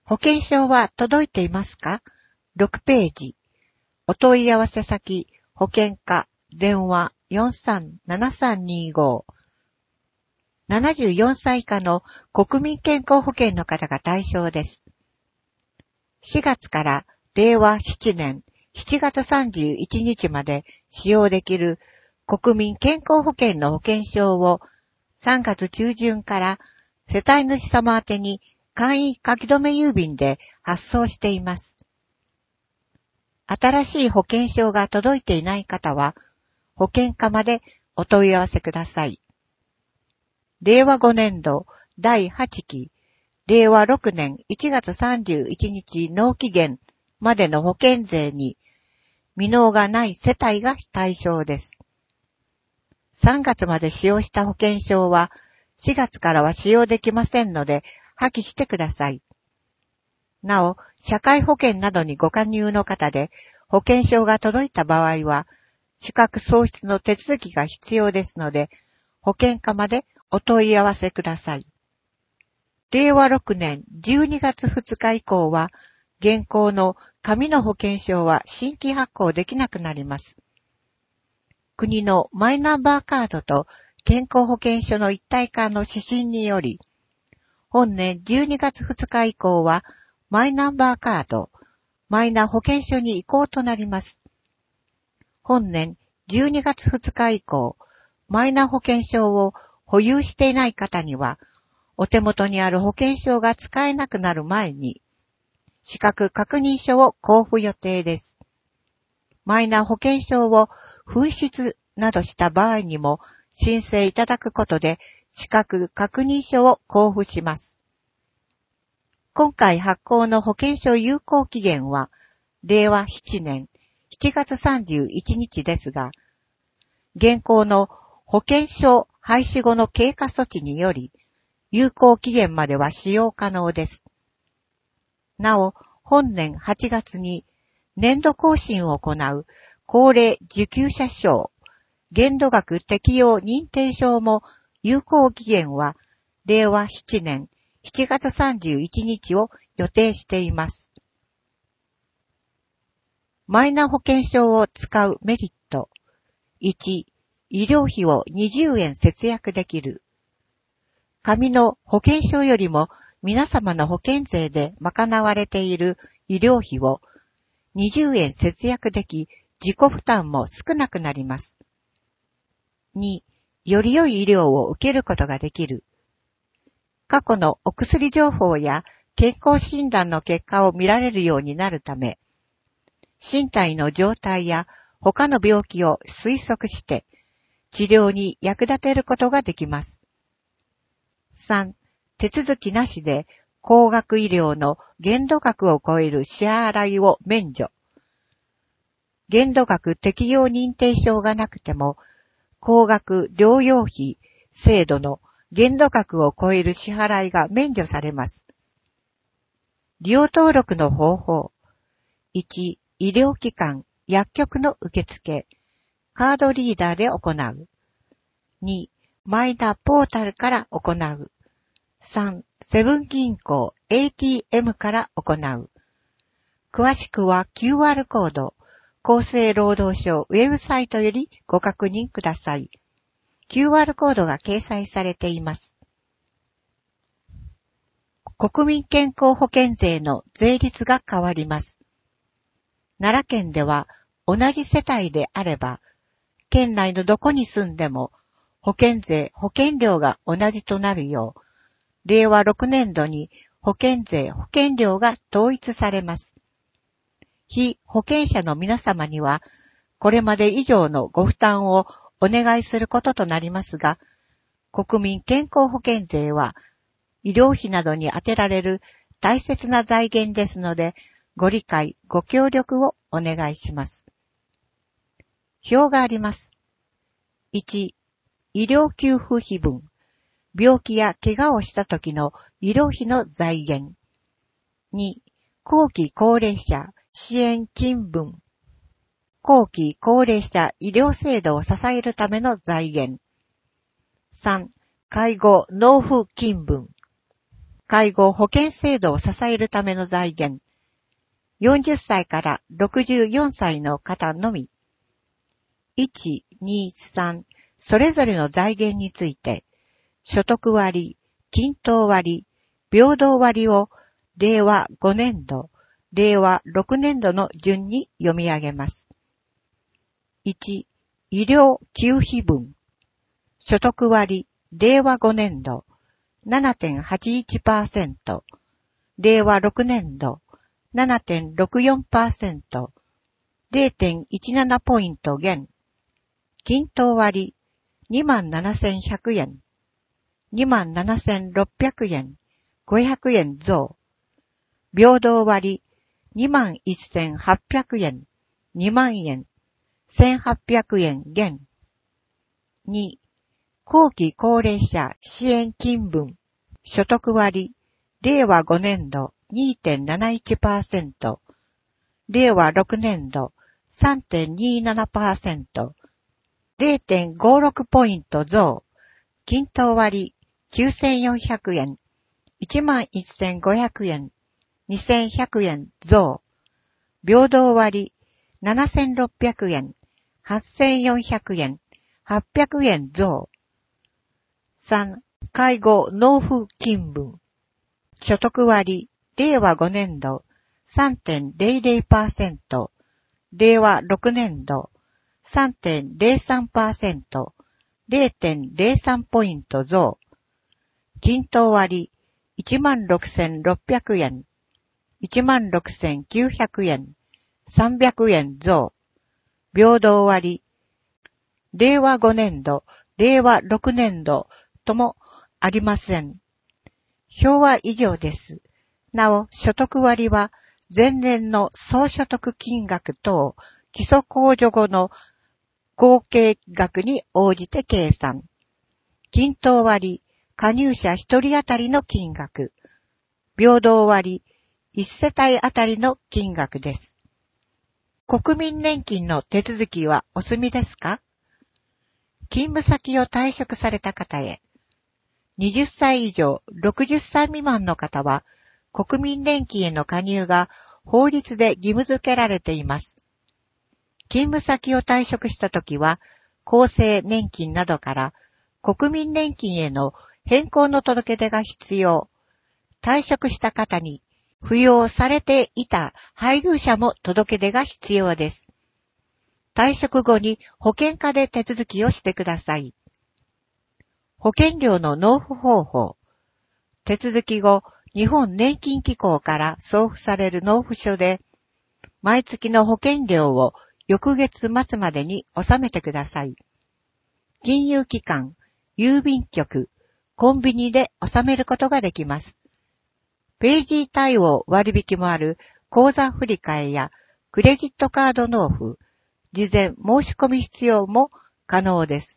保険証は届いていますか？ 6 ページ。お問い合わせ先、保険課、電話 437325。74歳以下の国民健康保険の方が対象です。4月から令和7年7月31日まで使用できる国民健康保険の保険証を3月中旬から世帯主様宛てに簡易書き留め郵便で発送しています。新しい保険証が届いていない方は保険課までお問い合わせください。令和5年度第8期、令和6年1月31日納期限までの保険税に未納がない世帯が対象です。3月まで使用した保険証は4月からは使用できませんので破棄してください。なお、社会保険などにご加入の方で保険証が届いた場合は資格喪失の手続きが必要ですので保険課までお問い合わせください。令和6年12月2日以降は現行の紙の保険証は新規発行できなくなります。国のマイナンバーカードと健康保険証の一体化の指針により、本年12月2日以降はマイナンバーカード、マイナ保険証に移行となります。本年12月2日以降、マイナ保険証を保有していない方には、お手元にある保険証が使えなくなる前に、資格確認書を交付予定です。マイナ保険証を紛失などした場合にも申請いただくことで資格確認書を交付します。今回発行の保険証有効期限は令和7年7月31日ですが、現行の保険証廃止後の経過措置により有効期限までは使用可能です。なお、本年8月に年度更新を行う高齢受給者証、限度額適用認定証も有効期限は令和7年7月31日を予定しています。マイナ保険証を使うメリット。1、医療費を20円節約できる。紙の保険証よりも皆様の保険税で賄われている医療費を20円節約でき、自己負担も少なくなります。2、より良い医療を受けることができる。過去のお薬情報や健康診断の結果を見られるようになるため、身体の状態や他の病気を推測して治療に役立てることができます。3、手続きなしで高額医療の限度額を超える支払いを免除。限度額適用認定証がなくても、高額療養費制度の限度額を超える支払いが免除されます。利用登録の方法。1、医療機関、薬局の受付、カードリーダーで行う。2、マイナポータルから行う。3、セブン銀行 ATM から行う。詳しくは QR コード、厚生労働省ウェブサイトよりご確認ください。QR コードが掲載されています。国民健康保険税の税率が変わります。奈良県では同じ世帯であれば、県内のどこに住んでも保険税、保険料が同じとなるよう、令和6年度に保険税、保険料が統一されます。被保険者の皆様には、これまで以上のご負担をお願いすることとなりますが、国民健康保険税は、医療費などに充てられる大切な財源ですので、ご理解、ご協力をお願いします。表があります。1、医療給付費分。病気や怪我をした時の医療費の財源。2、後期高齢者支援金分。後期高齢者医療制度を支えるための財源。3、介護納付金分。 介護保険制度を支えるための財源。40歳から64歳の方のみ。1、2、3、それぞれの財源について、所得割、均等割、平等割を令和5年度、令和6年度の順に読み上げます。1、医療給費分。所得割、令和5年度、7.81%、令和6年度、7.64%、0.17 ポイント減。均等割、27,100円、27,600円、500円増。平等割、21,800円、2万円、1,800円減。2、後期高齢者支援金分。所得割、令和5年度 2.71%、令和6年度 3.27%、0.56 ポイント増。均等割、9,400円、11,500円、2,100円増。平等割、7,600円、8,400円、800円増。3、介護納付金分。所得割、令和5年度 3.00%、令和6年度 3.03%、0.03 ポイント増。均等割、16,600円、16,900円、300円増。平等割、令和5年度、令和6年度ともありません。表は以上です。なお、所得割は前年の総所得金額等基礎控除後の合計額に応じて計算。均等割、加入者1人当たりの金額。平等割、1世帯当たりの金額です。国民年金の手続きはお済みですか？勤務先を退職された方へ。20歳以上60歳未満の方は、国民年金への加入が法律で義務付けられています。勤務先を退職したときは、厚生年金などから国民年金への変更の届け出が必要。退職した方に扶養されていた配偶者も届け出が必要です。退職後に保険課で手続きをしてください。保険料の納付方法。手続き後、日本年金機構から送付される納付書で、毎月の保険料を翌月末までに納めてください。金融機関、郵便局、コンビニで納めることができます。ページ対応割引もある口座振替やクレジットカード納付、事前申し込み必要も可能です。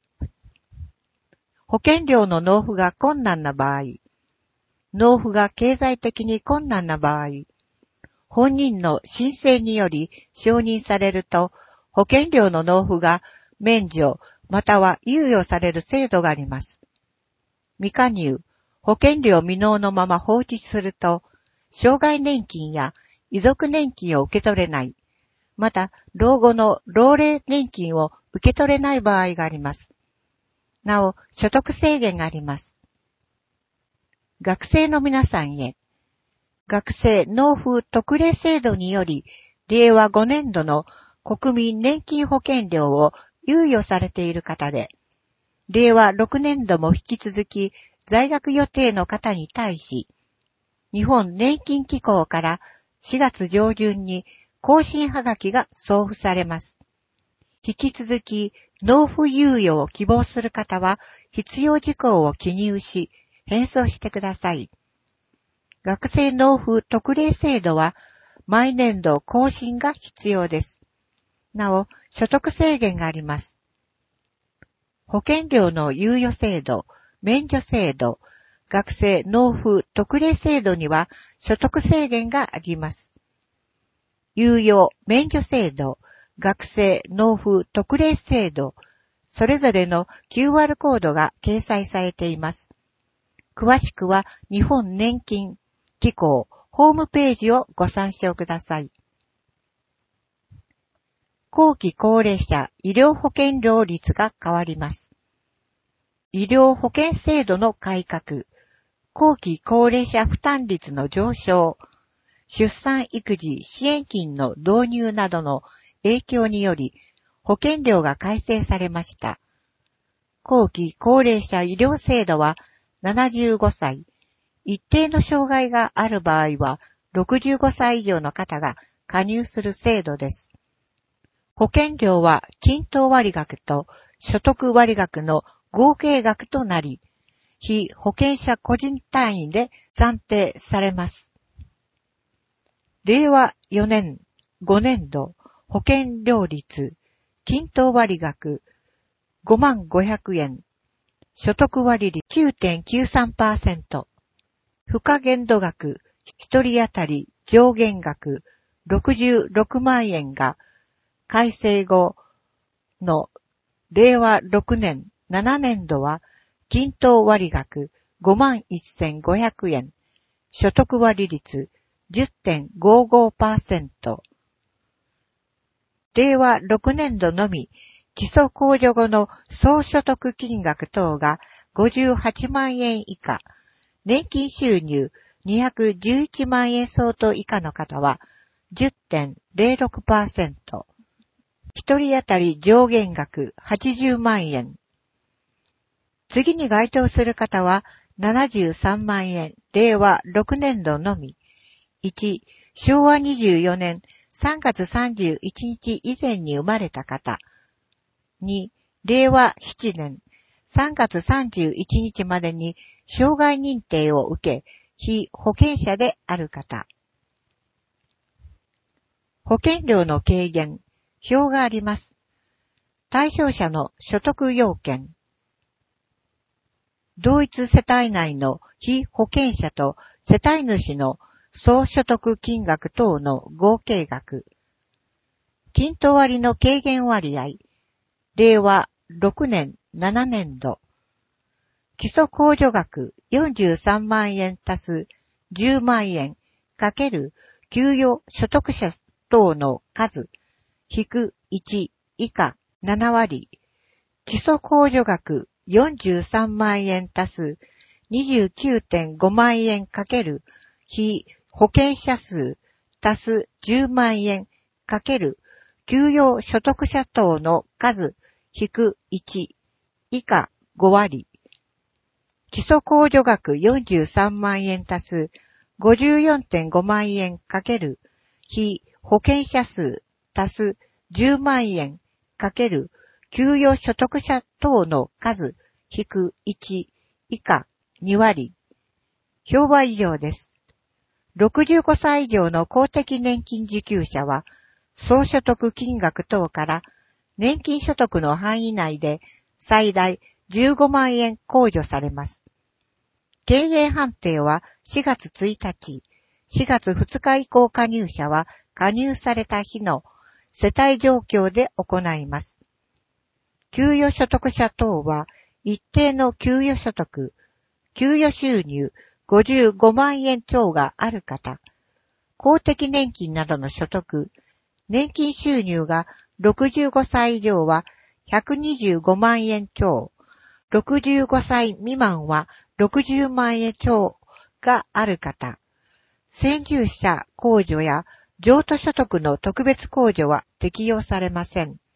保険料の納付が困難な場合、納付が経済的に困難な場合、本人の申請により承認されると、保険料の納付が免除または猶予される制度があります。未加入、保険料未納のまま放置すると、障害年金や遺族年金を受け取れない、また老後の老齢年金を受け取れない場合があります。なお、所得制限があります。学生の皆さんへ、学生納付特例制度により、令和5年度の国民年金保険料を猶予されている方で、令和6年度も引き続き在学予定の方に対し、日本年金機構から4月上旬に更新はがきが送付されます。引き続き納付猶予を希望する方は必要事項を記入し、返送してください。学生納付特例制度は毎年度更新が必要です。なお、所得制限があります。保険料の猶予制度、免除制度、学生納付特例制度には所得制限があります。猶予免除制度、学生納付特例制度、それぞれの QR コードが掲載されています。 詳しくは日本年金機構ホームページをご参照ください。後期高齢者医療保険料率が変わります。医療保険制度の改革、後期高齢者負担率の上昇、出産育児支援金の導入などの影響により保険料が改正されました。後期高齢者医療制度は75歳、一定の障害がある場合は65歳以上の方が加入する制度です。保険料は均等割額と所得割額の合計額となり、被保険者個人単位で算定されます。令和4年5年度保険料率均等割額55,500円、所得割率 9.93%、付加限度額1人当たり上限額66万円が改正後の令和6年7年度は均等割額 51,500 円、所得割率 10.55%。令和6年度のみ基礎控除後の総所得金額等が58万円以下、年金収入211万円相当以下の方は 10.06%。一人当たり上限額80万円。次に該当する方は73万円、令和6年度のみ。1、昭和24年3月31日以前に生まれた方。2、令和7年3月31日までに障害認定を受け、被保険者である方。保険料の軽減。表があります。対象者の所得要件。同一世帯内の被保険者と世帯主の総所得金額等の合計額。均等割の軽減割合。令和6年7年度。基礎控除額43万円足す10万円かける給与所得者等の数。引く1以下7割。基礎控除額43万円足す 29.5 万円かける被保険者数足す10万円かける給与所得者等の数引く1以下5割。基礎控除額43万円足す 54.5 万円かける被保険者数足す10万円かける給与所得者等の数引く1以下2割。表は以上です。65歳以上の公的年金受給者は、総所得金額等から年金所得の範囲内で最大15万円控除されます。軽減判定は4月1日、4月2日以降加入者は加入された日の世帯状況で行います。給与所得者等は一定の給与所得、給与収入55万円超がある方、公的年金などの所得、年金収入が65歳以上は125万円超、65歳未満は60万円超がある方、先住者控除や譲渡所得の特別控除は適用されません。